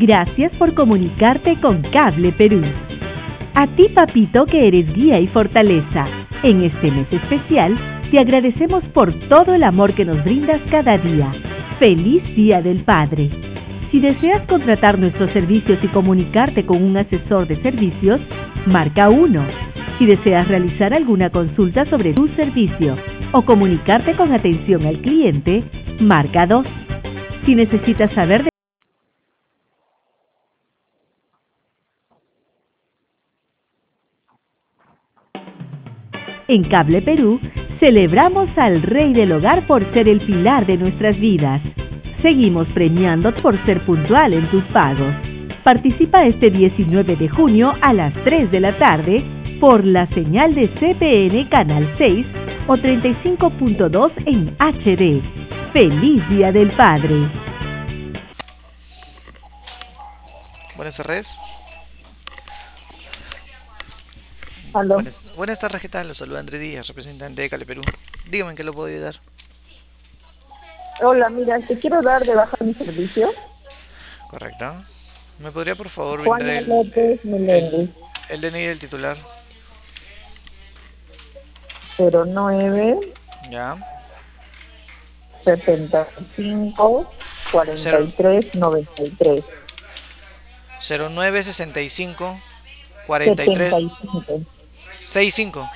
Gracias por comunicarte con Cable Perú. A ti, papito, que eres guía y fortaleza. En este mes especial, te agradecemos por todo el amor que nos brindas cada día. ¡Feliz Día del Padre! Si deseas contratar nuestros servicios y comunicarte con un asesor de servicios, marca 1. Si deseas realizar alguna consulta sobre tu servicio o comunicarte con atención al cliente, marca 2. Si necesitas saber de En Cable Perú, celebramos al Rey del Hogar por ser el pilar de nuestras vidas. Seguimos premiándote por ser puntual en tus pagos. Participa este 19 de junio a las 3 de la tarde por la señal de CPN Canal 6 o 35.2 en HD. ¡Feliz Día del Padre! Buenas tardes. Aló. Buenas tardes, ¿qué tal? Los saluda Andrés Díaz, representante de Cable Perú. Dígame en qué lo puedo ayudar. Hola, mira, te quiero dar de baja mi servicio. Correcto. ¿Me podría por favor brindar Juana López Meléndez, el DNI del titular? 09 Ya. 75 43 93. 09 65 43 75 65.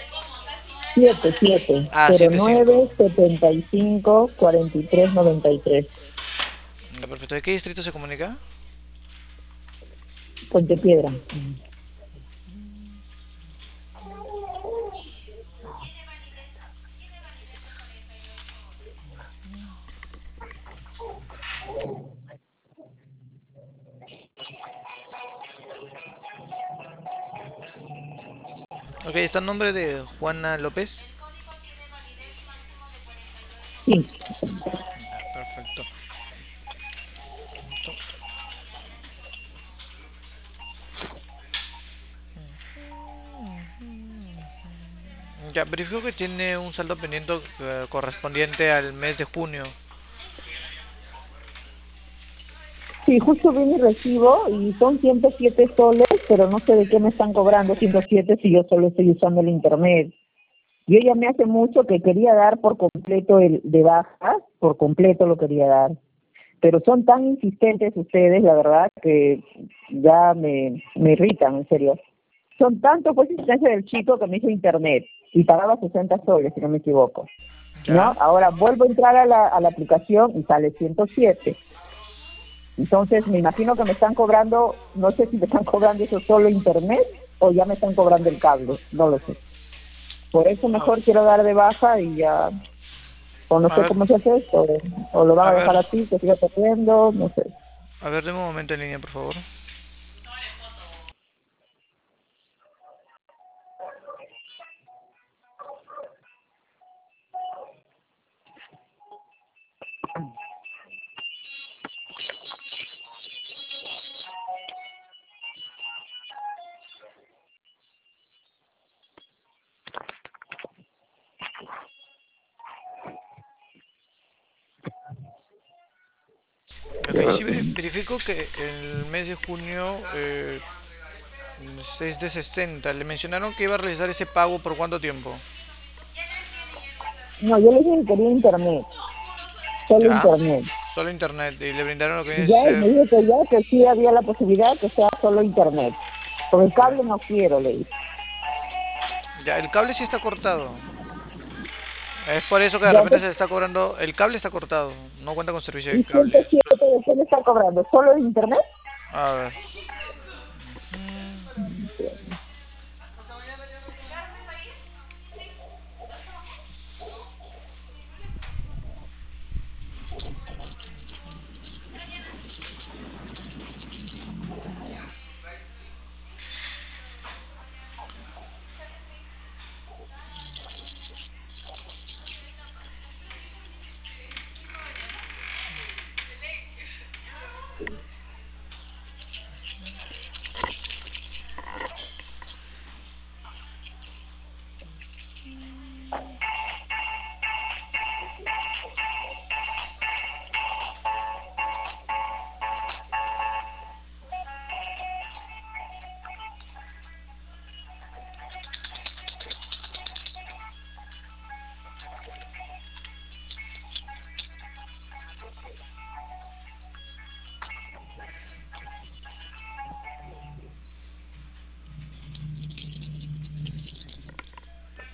77 Ah, 75. 09 75 43 93. Ya, perfecto. ¿De qué distrito se comunica? Ponte Piedra. Ok, ¿está el nombre de Juana López? Sí. Ya, perfecto. Ya, verifico que tiene un saldo pendiente correspondiente al mes de junio. Sí, justo vi mi recibo y son 107 soles, pero no sé de qué me están cobrando 107 si yo solo estoy usando el internet. Yo llamé hace mucho que quería dar por completo el de baja, por completo lo quería dar. Pero son tan insistentes ustedes, la verdad, que ya me irritan, en serio. Son tanto pues insistencia del chico que me hizo internet y pagaba 60 soles, si no me equivoco. ¿No? Ya. Ahora vuelvo a entrar a la aplicación y sale 107. Entonces me imagino que me están cobrando, no sé si me están cobrando eso solo internet o ya me están cobrando el cable, no lo sé. Por eso A, mejor quiero dar de baja y ya, o no a sé ver, cómo se hace esto, o lo van a a ver, dejar así, que siga perdiendo, no sé. deme un momento en línea, por favor. Ok, sí verifico que el mes de junio es de 60. Le mencionaron que iba a realizar ese pago por cuánto tiempo. No, yo le dije que quería internet, solo Ya, internet. solo internet. Y le brindaron lo que Y viene a ya ser. me dijo que sí había la posibilidad que sea solo internet. Con el Ya, cable no quiero, le dije. ya, el cable sí está cortado. Es por eso que de Ya, repente se entonces, le está cobrando. El cable está cortado. No cuenta con servicio de ¿y cable. 107 de qué me están cobrando? ¿Solo de internet? A ver.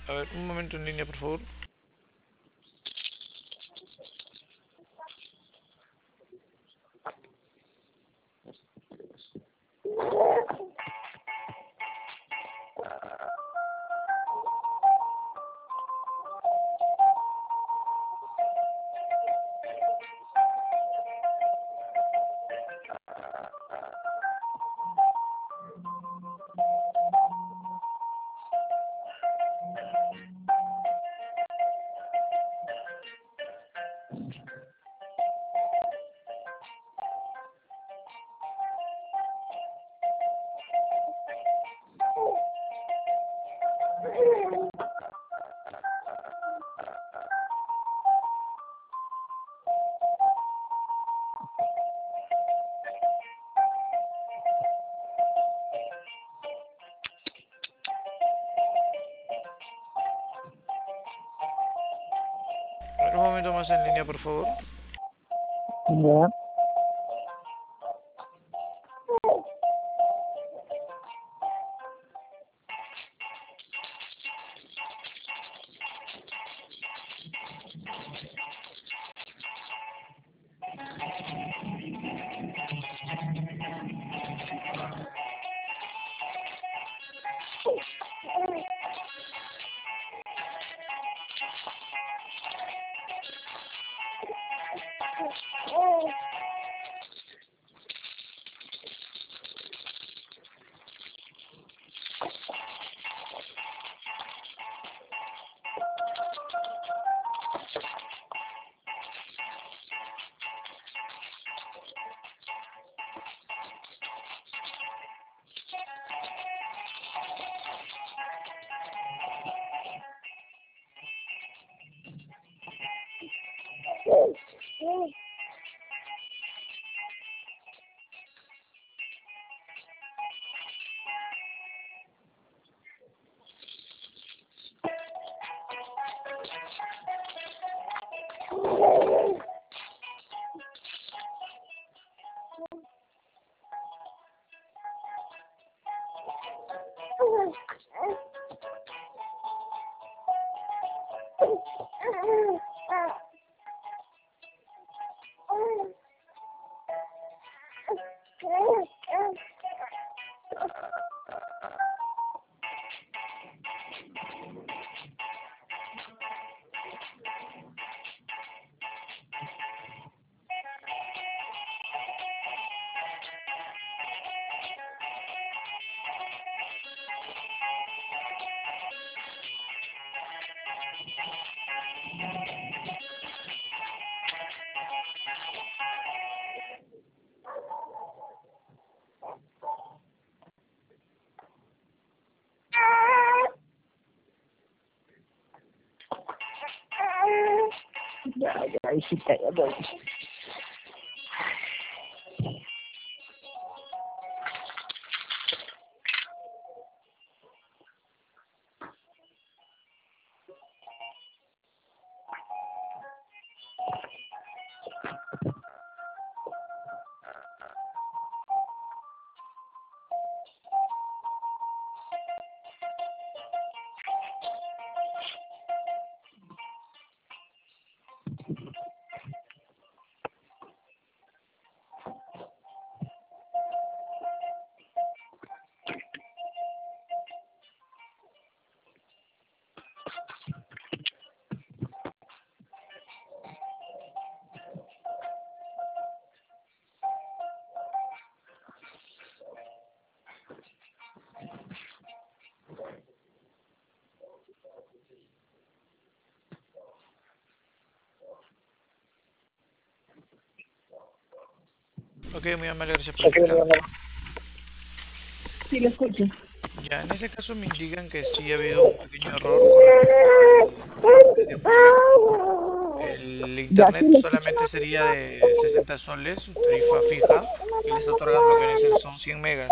A ver, un momento en línea, por favor. A ver, un momento más en línea, por favor. Ya. Ya, hijita, ya voy. Ok, muy amable, gracias por esperar. Sí, lo escucho. Ya, en ese caso me indican que sí ha habido un pequeño error con respecto al mes de julio. El Ya, sí, internet lo escucho. solamente sería de 60 soles, su tarifa fija, y le está otorgando lo que viene a ser son 100 megas.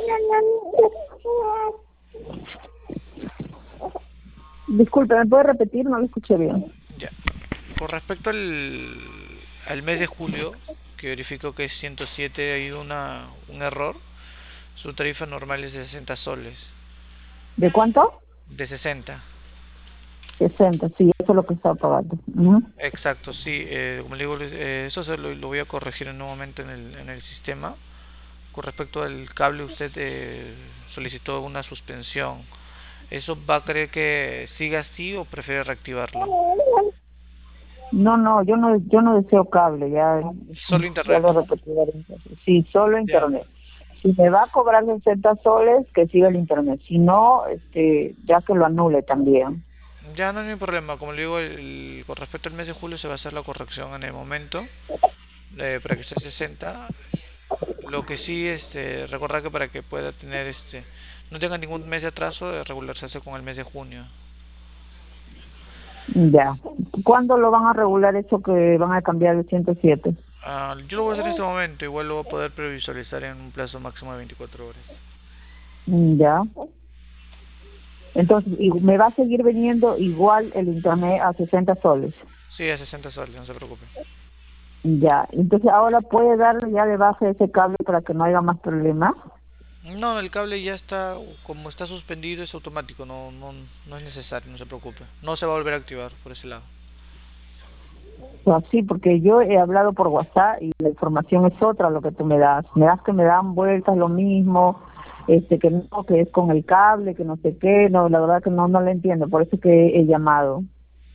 Disculpe, ¿me puede repetir? No lo escuché bien. Ya. Con respecto al mes de julio, que verifico que es 107, hay un error. Su tarifa normal es de 60 soles. ¿De cuánto? De 60. 60, sí, eso es lo que estaba pagando. Ujú. Exacto, sí, como le digo, eso lo voy a corregir en un momento en el sistema. Con respecto al cable, usted solicitó una suspensión. ¿Eso va a querer que siga así o prefiere reactivarlo? No, no, yo no deseo cable, ya, Solo ya internet. lo repetí varias veces. Sí, solo Ya. internet. Si me va a cobrar 60 soles, que siga el internet. Si no, ya que lo anule también. Ya no hay ningún problema. Como le digo, con respecto al mes de julio se va a hacer la corrección en el momento para que esté 60. Lo que sí, recordar que para que pueda tener no tenga ningún mes de atraso, regularizarse con el mes de junio. Ya. ¿Cuándo lo van a regular eso que van a cambiar el 107? Yo lo voy a hacer en este momento, igual lo voy a poder previsualizar en un plazo máximo de 24 horas. Ya. Entonces, y me va a seguir viniendo igual el internet a 60 soles. Sí, a 60 soles, no se preocupe. Ya. Entonces, ahora puede darle ya de baja ese cable para que no haya más problemas. No, el cable ya está, como está suspendido, es automático, no es necesario, no se preocupe. No se va a volver a activar por ese lado. O sea, sí, porque yo he hablado por WhatsApp y la información es otra lo que tú me das. Me das que me dan vueltas lo mismo, que no, que es con el cable, que no sé qué. No, la verdad que no lo entiendo. Por eso es que he llamado.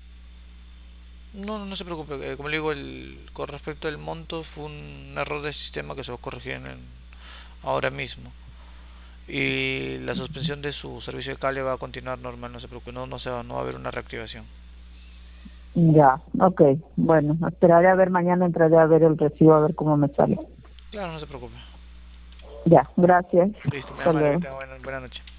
No se preocupe, como le digo, con respecto al monto fue un error de sistema que se va a corregir ahora mismo. Y la suspensión de su servicio de cable va a continuar normal, no se preocupe, no va a haber una reactivación. Ya, ok. Bueno, esperaré a ver mañana, entraré a ver el recibo, a ver cómo me sale. Claro, no se preocupe. Ya, gracias. Listo, mi Hasta amable, que luego. tenga buena noche.